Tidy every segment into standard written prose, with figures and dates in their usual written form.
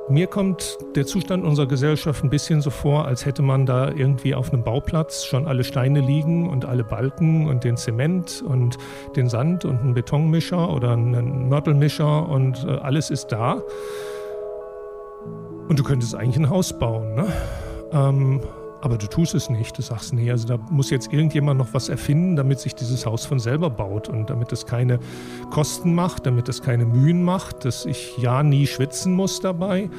Mir kommt der Zustand unserer Gesellschaft ein bisschen so vor, als hätte man da irgendwie auf einem Bauplatz schon alle Steine liegen und alle Balken und den Zement und den Sand und einen Betonmischer oder einen Mörtelmischer und alles ist da. Und du könntest eigentlich ein Haus bauen, ne? Aber du tust es nicht. Du sagst, nee, also da muss jetzt irgendjemand noch was erfinden, damit sich dieses Haus von selber baut und damit es keine Kosten macht, damit es keine Mühen macht, dass ich ja nie schwitzen muss dabei.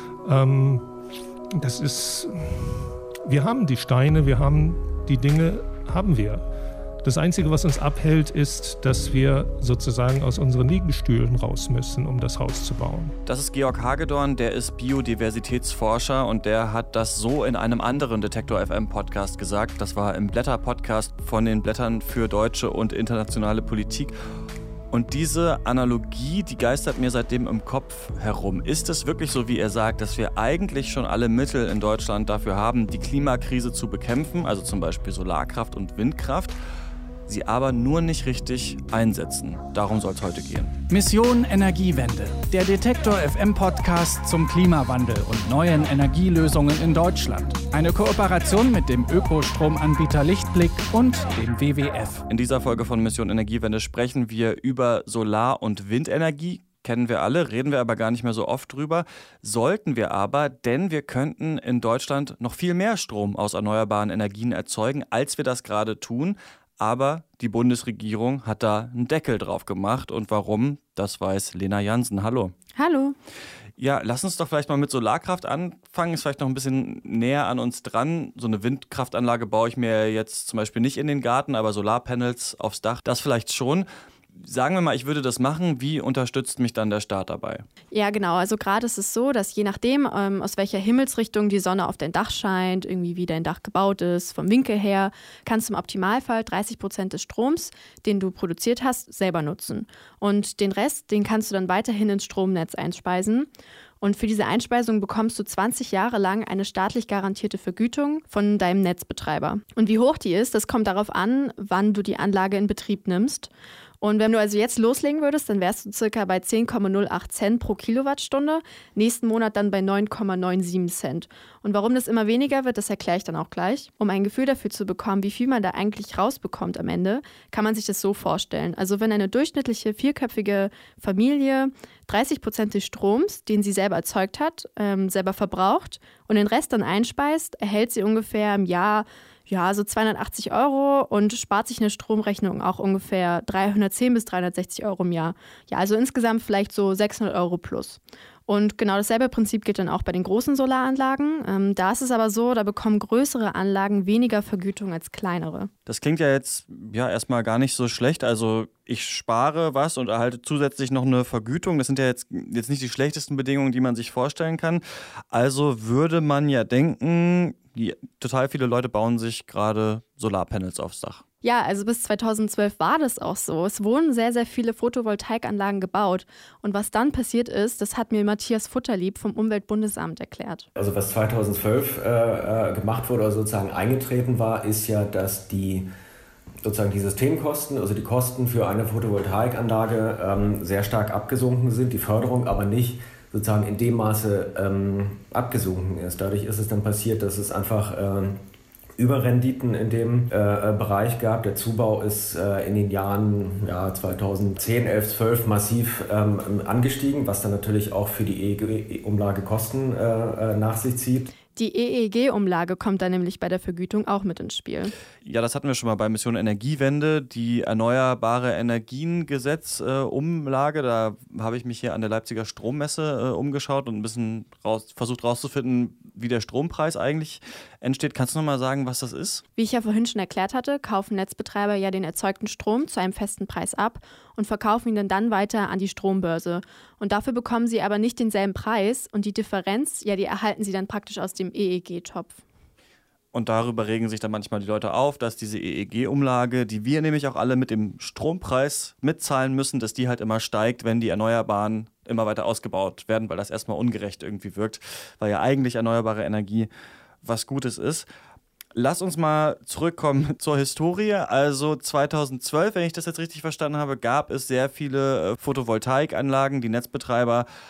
Wir haben die Steine, wir haben die Dinge, haben wir. Das Einzige, was uns abhält, ist, dass wir sozusagen aus unseren Liegestühlen raus müssen, um das Haus zu bauen. Das ist Georg Hagedorn, der ist Biodiversitätsforscher und der hat das so in einem anderen Detektor FM Podcast gesagt. Das war im Blätter-Podcast von den Blättern für deutsche und internationale Politik. Und diese Analogie, die geistert mir seitdem im Kopf herum. Ist es wirklich so, wie er sagt, dass wir eigentlich schon alle Mittel in Deutschland dafür haben, die Klimakrise zu bekämpfen, also zum Beispiel Solarkraft und Windkraft, sie aber nur nicht richtig einsetzen? Darum soll es heute gehen. Mission Energiewende, der Detektor FM Podcast zum Klimawandel und neuen Energielösungen in Deutschland. Eine Kooperation mit dem Ökostromanbieter Lichtblick und dem WWF. In dieser Folge von Mission Energiewende sprechen wir über Solar- und Windenergie. Kennen wir alle, reden wir aber gar nicht mehr so oft drüber. Sollten wir aber, denn wir könnten in Deutschland noch viel mehr Strom aus erneuerbaren Energien erzeugen, als wir das gerade tun. Aber die Bundesregierung hat da einen Deckel drauf gemacht. Und warum, das weiß Lena Jansen. Hallo. Hallo. Ja, lass uns doch vielleicht mal mit Solarkraft anfangen. Ist vielleicht noch ein bisschen näher an uns dran. So eine Windkraftanlage baue ich mir jetzt zum Beispiel nicht in den Garten, aber Solarpanels aufs Dach, das vielleicht schon. Sagen wir mal, ich würde das machen. Wie unterstützt mich dann der Staat dabei? Ja, genau. Also gerade ist es so, dass je nachdem, aus welcher Himmelsrichtung die Sonne auf dein Dach scheint, irgendwie wie dein Dach gebaut ist, vom Winkel her, kannst du im Optimalfall 30% des Stroms, den du produziert hast, selber nutzen. Und den Rest, den kannst du dann weiterhin ins Stromnetz einspeisen. Und für diese Einspeisung bekommst du 20 Jahre lang eine staatlich garantierte Vergütung von deinem Netzbetreiber. Und wie hoch die ist, das kommt darauf an, wann du die Anlage in Betrieb nimmst. Und wenn du also jetzt loslegen würdest, dann wärst du circa bei 10,08 Cent pro Kilowattstunde, nächsten Monat dann bei 9,97 Cent. Und warum das immer weniger wird, das erkläre ich dann auch gleich. Um ein Gefühl dafür zu bekommen, wie viel man da eigentlich rausbekommt am Ende, kann man sich das so vorstellen. Also wenn eine durchschnittliche vierköpfige Familie 30% des Stroms, den sie selber erzeugt hat, selber verbraucht und den Rest dann einspeist, erhält sie ungefähr im Jahr so 280 € und spart sich eine Stromrechnung auch ungefähr 310 bis 360 € im Jahr. Ja, also insgesamt vielleicht so 600 € plus. Und genau dasselbe Prinzip gilt dann auch bei den großen Solaranlagen. Da ist es aber so, da bekommen größere Anlagen weniger Vergütung als kleinere. Das klingt ja jetzt erstmal gar nicht so schlecht. Also ich spare was und erhalte zusätzlich noch eine Vergütung. Das sind ja jetzt nicht die schlechtesten Bedingungen, die man sich vorstellen kann. Also würde man ja denken, total viele Leute bauen sich gerade Solarpanels aufs Dach. Ja, also bis 2012 war das auch so. Es wurden sehr, sehr viele Photovoltaikanlagen gebaut. Und was dann passiert ist, das hat mir Matthias Futterlieb vom Umweltbundesamt erklärt. Also was 2012 gemacht wurde oder sozusagen eingetreten war, ist ja, dass die Systemkosten, also die Kosten für eine Photovoltaikanlage sehr stark abgesunken sind, die Förderung aber nicht sozusagen in dem Maße abgesunken ist. Dadurch ist es dann passiert, dass es einfach Überrenditen in dem Bereich gab. Der Zubau ist in den Jahren 2010, 11, 12 massiv angestiegen, was dann natürlich auch für die EEG-Umlage Kosten nach sich zieht. Die EEG-Umlage kommt dann nämlich bei der Vergütung auch mit ins Spiel. Ja, das hatten wir schon mal bei Mission Energiewende, die Erneuerbare Energien-Gesetz-Umlage. Da habe ich mich hier an der Leipziger Strommesse umgeschaut und ein bisschen versucht rauszufinden, wie der Strompreis eigentlich entsteht. Kannst du noch mal sagen, was das ist? Wie ich ja vorhin schon erklärt hatte, kaufen Netzbetreiber ja den erzeugten Strom zu einem festen Preis ab und verkaufen ihn dann weiter an die Strombörse. Und dafür bekommen sie aber nicht denselben Preis und die Differenz, die erhalten sie dann praktisch aus dem EEG-Topf. Und darüber regen sich dann manchmal die Leute auf, dass diese EEG-Umlage, die wir nämlich auch alle mit dem Strompreis mitzahlen müssen, dass die halt immer steigt, wenn die Erneuerbaren immer weiter ausgebaut werden, weil das erstmal ungerecht irgendwie wirkt, weil ja eigentlich erneuerbare Energie was Gutes ist. Lass uns mal zurückkommen zur Historie. Also 2012, wenn ich das jetzt richtig verstanden habe, gab es sehr viele Photovoltaikanlagen. Die Netzbetreiber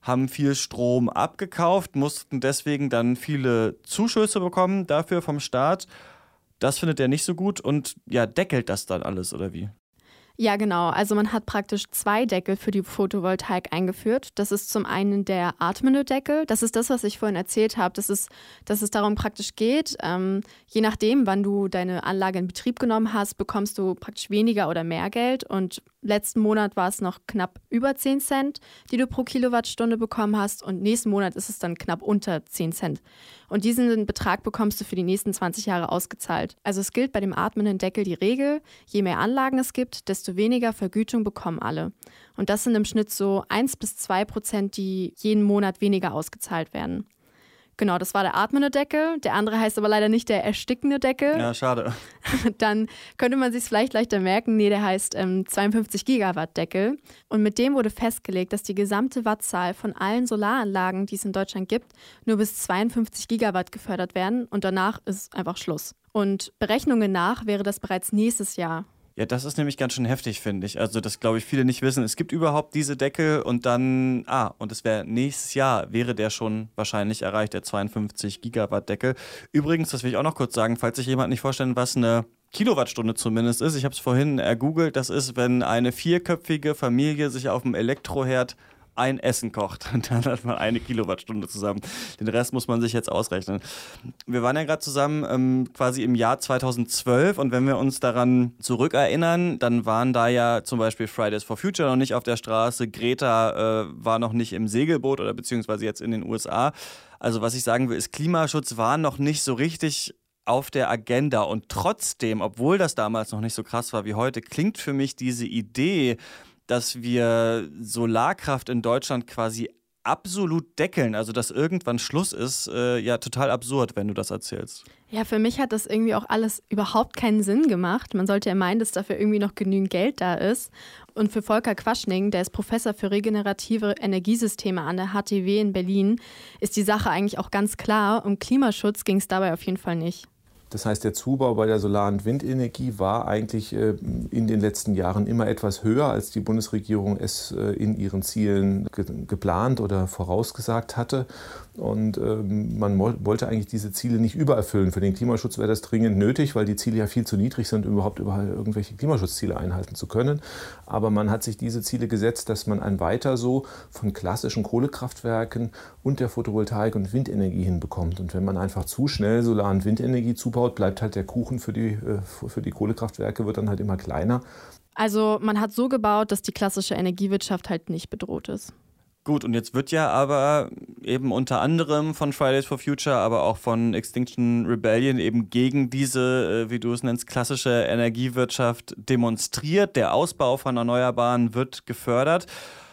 haben viel Strom abgekauft, mussten deswegen dann viele Zuschüsse bekommen dafür vom Staat. Das findet er nicht so gut und ja, deckelt das dann alles, oder wie? Ja, genau. Also man hat praktisch 2 Deckel für die Photovoltaik eingeführt. Das ist zum einen der atmende Deckel. Das ist das, was ich vorhin erzählt habe, dass es darum praktisch geht. Je nachdem, wann du deine Anlage in Betrieb genommen hast, bekommst du praktisch weniger oder mehr Geld. Und letzten Monat war es noch knapp über 10 Cent, die du pro Kilowattstunde bekommen hast. Und nächsten Monat ist es dann knapp unter 10 Cent. Und diesen Betrag bekommst du für die nächsten 20 Jahre ausgezahlt. Also es gilt bei dem atmenden Deckel die Regel, je mehr Anlagen es gibt, desto weniger Vergütung bekommen alle. Und das sind im Schnitt so 1-2%, die jeden Monat weniger ausgezahlt werden. Genau, das war der atmende Deckel. Der andere heißt aber leider nicht der erstickende Deckel. Ja, schade. Dann könnte man sich es vielleicht leichter merken. Nee, der heißt 52 Gigawatt Deckel. Und mit dem wurde festgelegt, dass die gesamte Wattzahl von allen Solaranlagen, die es in Deutschland gibt, nur bis 52 Gigawatt gefördert werden. Und danach ist einfach Schluss. Und Berechnungen nach wäre das bereits nächstes Jahr. Ja, das ist nämlich ganz schön heftig, finde ich. Also das, glaube ich, viele nicht wissen. Es gibt überhaupt diese Deckel und dann, und es wäre nächstes Jahr, wäre der schon wahrscheinlich erreicht, der 52 Gigawatt Deckel. Übrigens, das will ich auch noch kurz sagen, falls sich jemand nicht vorstellen, was eine Kilowattstunde zumindest ist. Ich habe es vorhin ergoogelt. Das ist, wenn eine 4-köpfige Familie sich auf dem Elektroherd ein Essen kocht. Und dann hat man 1 Kilowattstunde zusammen. Den Rest muss man sich jetzt ausrechnen. Wir waren ja gerade zusammen quasi im Jahr 2012 und wenn wir uns daran zurückerinnern, dann waren da ja zum Beispiel Fridays for Future noch nicht auf der Straße, Greta war noch nicht im Segelboot oder beziehungsweise jetzt in den USA. Also was ich sagen will, ist, Klimaschutz war noch nicht so richtig auf der Agenda und trotzdem, obwohl das damals noch nicht so krass war wie heute, klingt für mich diese Idee, dass wir Solarkraft in Deutschland quasi absolut deckeln, also dass irgendwann Schluss ist, ja total absurd, wenn du das erzählst. Ja, für mich hat das irgendwie auch alles überhaupt keinen Sinn gemacht. Man sollte ja meinen, dass dafür irgendwie noch genügend Geld da ist. Und für Volker Quaschning, der ist Professor für regenerative Energiesysteme an der HTW in Berlin, ist die Sache eigentlich auch ganz klar. Um Klimaschutz ging es dabei auf jeden Fall nicht. Das heißt, der Zubau bei der Solar- und Windenergie war eigentlich in den letzten Jahren immer etwas höher, als die Bundesregierung es in ihren Zielen geplant oder vorausgesagt hatte. Und man wollte eigentlich diese Ziele nicht übererfüllen. Für den Klimaschutz wäre das dringend nötig, weil die Ziele ja viel zu niedrig sind, um überhaupt überall irgendwelche Klimaschutzziele einhalten zu können. Aber man hat sich diese Ziele gesetzt, dass man ein Weiter so von klassischen Kohlekraftwerken und der Photovoltaik- und Windenergie hinbekommt. Und wenn man einfach zu schnell Solar- und Windenergie zubaut, bleibt halt der Kuchen für die Kohlekraftwerke wird dann halt immer kleiner. Also man hat so gebaut, dass die klassische Energiewirtschaft halt nicht bedroht ist. Gut, und jetzt wird ja aber eben unter anderem von Fridays for Future, aber auch von Extinction Rebellion eben gegen diese, wie du es nennst, klassische Energiewirtschaft demonstriert. Der Ausbau von Erneuerbaren wird gefördert.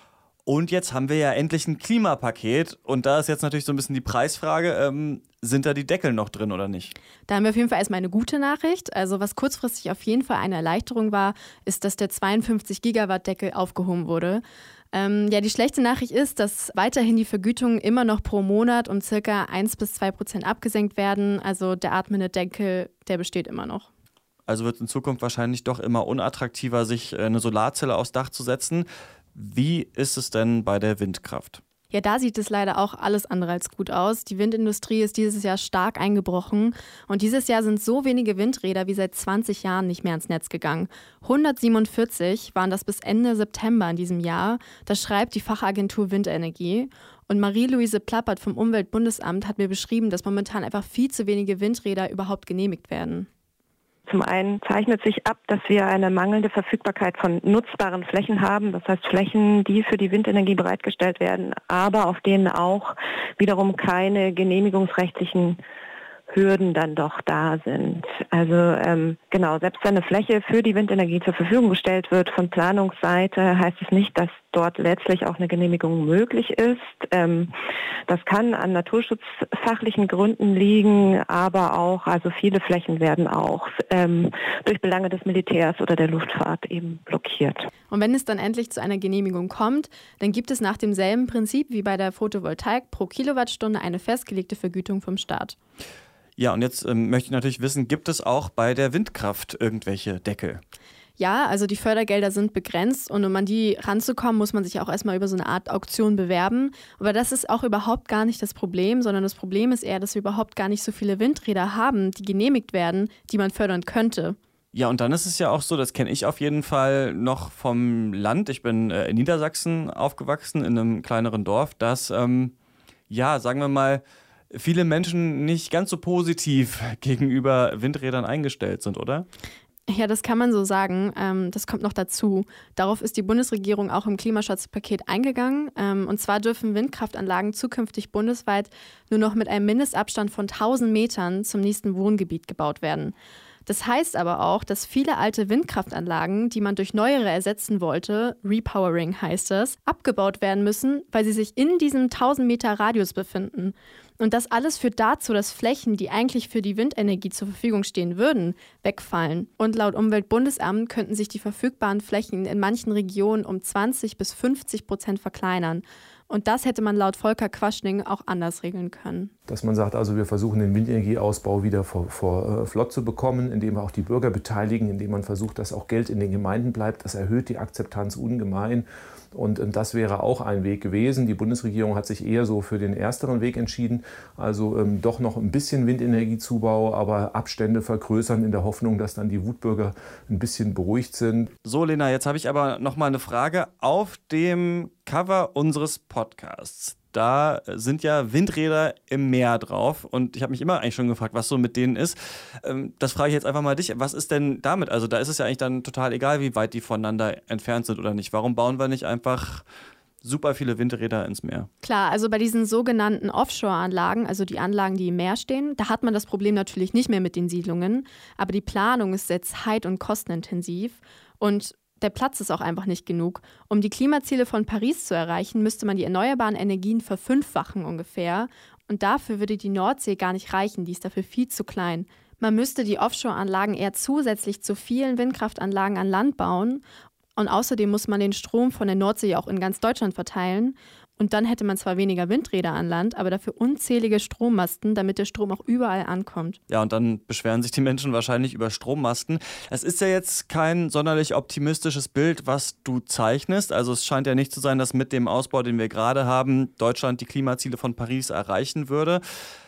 Und jetzt haben wir ja endlich ein Klimapaket. Und da ist jetzt natürlich so ein bisschen die Preisfrage, sind da die Deckel noch drin oder nicht? Da haben wir auf jeden Fall erstmal eine gute Nachricht. Also was kurzfristig auf jeden Fall eine Erleichterung war, ist, dass der 52 Gigawatt Deckel aufgehoben wurde. Die schlechte Nachricht ist, dass weiterhin die Vergütungen immer noch pro Monat um ca. 1-2% abgesenkt werden. Also der atmende Deckel, der besteht immer noch. Also wird es in Zukunft wahrscheinlich doch immer unattraktiver, sich eine Solarzelle aufs Dach zu setzen. Wie ist es denn bei der Windkraft? Ja, da sieht es leider auch alles andere als gut aus. Die Windindustrie ist dieses Jahr stark eingebrochen. Und dieses Jahr sind so wenige Windräder wie seit 20 Jahren nicht mehr ans Netz gegangen. 147 waren das bis Ende September in diesem Jahr. Das schreibt die Fachagentur Windenergie. Und Marie-Louise Plappert vom Umweltbundesamt hat mir beschrieben, dass momentan einfach viel zu wenige Windräder überhaupt genehmigt werden. Zum einen zeichnet sich ab, dass wir eine mangelnde Verfügbarkeit von nutzbaren Flächen haben. Das heißt Flächen, die für die Windenergie bereitgestellt werden, aber auf denen auch wiederum keine genehmigungsrechtlichen Hürden dann doch da sind. Also selbst wenn eine Fläche für die Windenergie zur Verfügung gestellt wird von Planungsseite, heißt es nicht, dass dort letztlich auch eine Genehmigung möglich ist. Das kann an naturschutzfachlichen Gründen liegen, aber auch, also viele Flächen werden auch durch Belange des Militärs oder der Luftfahrt eben blockiert. Und wenn es dann endlich zu einer Genehmigung kommt, dann gibt es nach demselben Prinzip wie bei der Photovoltaik pro Kilowattstunde eine festgelegte Vergütung vom Staat. Ja, und jetzt möchte ich natürlich wissen, gibt es auch bei der Windkraft irgendwelche Deckel? Ja, also die Fördergelder sind begrenzt und um an die ranzukommen, muss man sich auch erstmal über so eine Art Auktion bewerben. Aber das ist auch überhaupt gar nicht das Problem, sondern das Problem ist eher, dass wir überhaupt gar nicht so viele Windräder haben, die genehmigt werden, die man fördern könnte. Ja, und dann ist es ja auch so, das kenne ich auf jeden Fall noch vom Land. Ich bin in Niedersachsen aufgewachsen, in einem kleineren Dorf, dass, sagen wir mal, viele Menschen nicht ganz so positiv gegenüber Windrädern eingestellt sind, oder? Ja, das kann man so sagen. Das kommt noch dazu. Darauf ist die Bundesregierung auch im Klimaschutzpaket eingegangen. Und zwar dürfen Windkraftanlagen zukünftig bundesweit nur noch mit einem Mindestabstand von 1000 Metern zum nächsten Wohngebiet gebaut werden. Das heißt aber auch, dass viele alte Windkraftanlagen, die man durch neuere ersetzen wollte, Repowering heißt das, abgebaut werden müssen, weil sie sich in diesem 1000 Meter Radius befinden. Und das alles führt dazu, dass Flächen, die eigentlich für die Windenergie zur Verfügung stehen würden, wegfallen. Und laut Umweltbundesamt könnten sich die verfügbaren Flächen in manchen Regionen um 20-50% verkleinern. Und das hätte man laut Volker Quaschning auch anders regeln können. Dass man sagt, also wir versuchen den Windenergieausbau wieder flott zu bekommen, indem wir auch die Bürger beteiligen, indem man versucht, dass auch Geld in den Gemeinden bleibt. Das erhöht die Akzeptanz ungemein. Und das wäre auch ein Weg gewesen. Die Bundesregierung hat sich eher so für den ersteren Weg entschieden. Also doch noch ein bisschen Windenergiezubau, aber Abstände vergrößern in der Hoffnung, dass dann die Wutbürger ein bisschen beruhigt sind. So, Lena, jetzt habe ich aber noch mal eine Frage. Auf dem Cover unseres Podcasts, da sind ja Windräder im Meer drauf und ich habe mich immer eigentlich schon gefragt, was so mit denen ist. Das frage ich jetzt einfach mal dich. Was ist denn damit? Also da ist es ja eigentlich dann total egal, wie weit die voneinander entfernt sind oder nicht. Warum bauen wir nicht einfach super viele Windräder ins Meer? Klar, also bei diesen sogenannten Offshore-Anlagen, also die Anlagen, die im Meer stehen, da hat man das Problem natürlich nicht mehr mit den Siedlungen, aber die Planung ist sehr zeit- und kostenintensiv und der Platz ist auch einfach nicht genug. Um die Klimaziele von Paris zu erreichen, müsste man die erneuerbaren Energien verfünffachen ungefähr. Und dafür würde die Nordsee gar nicht reichen, die ist dafür viel zu klein. Man müsste die Offshore-Anlagen eher zusätzlich zu vielen Windkraftanlagen an Land bauen. Und außerdem muss man den Strom von der Nordsee auch in ganz Deutschland verteilen. Und dann hätte man zwar weniger Windräder an Land, aber dafür unzählige Strommasten, damit der Strom auch überall ankommt. Ja, und dann beschweren sich die Menschen wahrscheinlich über Strommasten. Es ist ja jetzt kein sonderlich optimistisches Bild, was du zeichnest. Also es scheint ja nicht zu sein, dass mit dem Ausbau, den wir gerade haben, Deutschland die Klimaziele von Paris erreichen würde.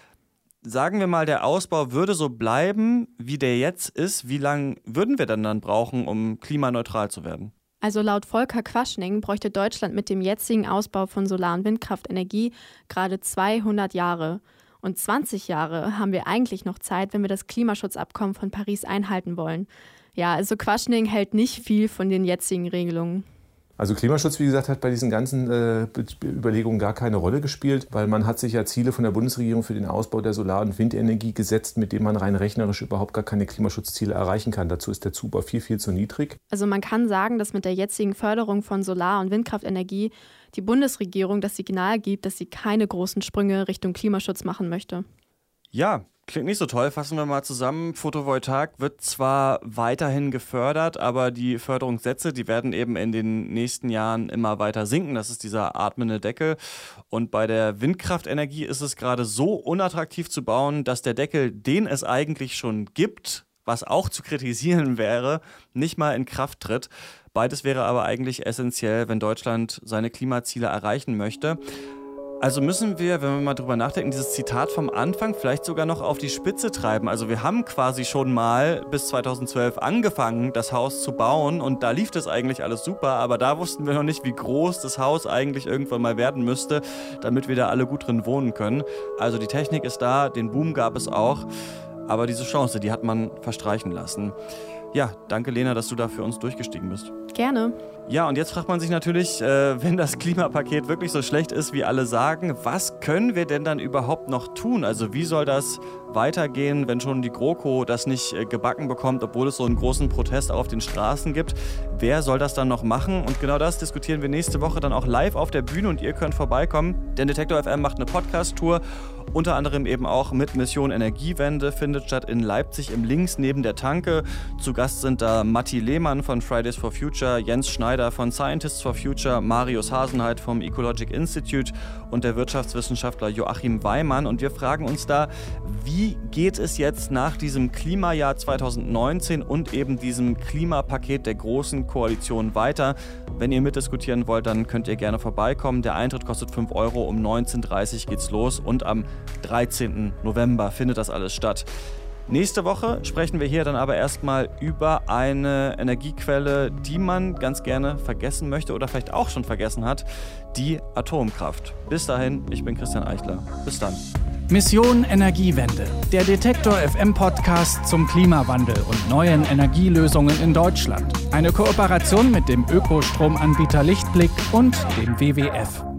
Sagen wir mal, der Ausbau würde so bleiben, wie der jetzt ist. Wie lange würden wir denn dann brauchen, um klimaneutral zu werden? Also laut Volker Quaschning bräuchte Deutschland mit dem jetzigen Ausbau von Solar- und Windkraftenergie gerade 200 Jahre. Und 20 Jahre haben wir eigentlich noch Zeit, wenn wir das Klimaschutzabkommen von Paris einhalten wollen. Ja, also Quaschning hält nicht viel von den jetzigen Regelungen. Also Klimaschutz, wie gesagt, hat bei diesen ganzen Überlegungen gar keine Rolle gespielt, weil man hat sich ja Ziele von der Bundesregierung für den Ausbau der Solar- und Windenergie gesetzt, mit denen man rein rechnerisch überhaupt gar keine Klimaschutzziele erreichen kann. Dazu ist der Zubau viel, viel zu niedrig. Also man kann sagen, dass mit der jetzigen Förderung von Solar- und Windkraftenergie die Bundesregierung das Signal gibt, dass sie keine großen Sprünge Richtung Klimaschutz machen möchte. Ja, klingt nicht so toll. Fassen wir mal zusammen. Photovoltaik wird zwar weiterhin gefördert, aber die Förderungssätze, die werden eben in den nächsten Jahren immer weiter sinken. Das ist dieser atmende Deckel. Und bei der Windkraftenergie ist es gerade so unattraktiv zu bauen, dass der Deckel, den es eigentlich schon gibt, was auch zu kritisieren wäre, nicht mal in Kraft tritt. Beides wäre aber eigentlich essentiell, wenn Deutschland seine Klimaziele erreichen möchte. Also müssen wir, wenn wir mal drüber nachdenken, dieses Zitat vom Anfang vielleicht sogar noch auf die Spitze treiben. Also wir haben quasi schon mal bis 2012 angefangen, das Haus zu bauen und da lief das eigentlich alles super, aber da wussten wir noch nicht, wie groß das Haus eigentlich irgendwann mal werden müsste, damit wir da alle gut drin wohnen können. Also die Technik ist da, den Boom gab es auch, aber diese Chance, die hat man verstreichen lassen. Ja, danke Lena, dass du da für uns durchgestiegen bist. Gerne. Ja, und jetzt fragt man sich natürlich, wenn das Klimapaket wirklich so schlecht ist, wie alle sagen, was können wir denn dann überhaupt noch tun? Also wie soll das weitergehen, wenn schon die GroKo das nicht gebacken bekommt, obwohl es so einen großen Protest auf den Straßen gibt? Wer soll das dann noch machen? Und genau das diskutieren wir nächste Woche dann auch live auf der Bühne und ihr könnt vorbeikommen, denn Detektor FM macht eine Podcast-Tour, unter anderem eben auch mit Mission Energiewende, findet statt in Leipzig im Links neben der Tanke. Zu Gast sind da Matti Lehmann von Fridays for Future, Jens Schneider von Scientists for Future, Marius Hasenheit vom Ecologic Institute und der Wirtschaftswissenschaftler Joachim Weimann. Und wir fragen uns da, wie Wie geht es jetzt nach diesem Klimajahr 2019 und eben diesem Klimapaket der Großen Koalition weiter? Wenn ihr mitdiskutieren wollt, dann könnt ihr gerne vorbeikommen. Der Eintritt kostet 5 Euro, um 19:30 Uhr geht's los und am 13. November findet das alles statt. Nächste Woche sprechen wir hier dann aber erstmal über eine Energiequelle, die man ganz gerne vergessen möchte oder vielleicht auch schon vergessen hat, die Atomkraft. Bis dahin, ich bin Christian Eichler. Bis dann. Mission Energiewende, der Detektor FM Podcast zum Klimawandel und neuen Energielösungen in Deutschland. Eine Kooperation mit dem Ökostromanbieter Lichtblick und dem WWF.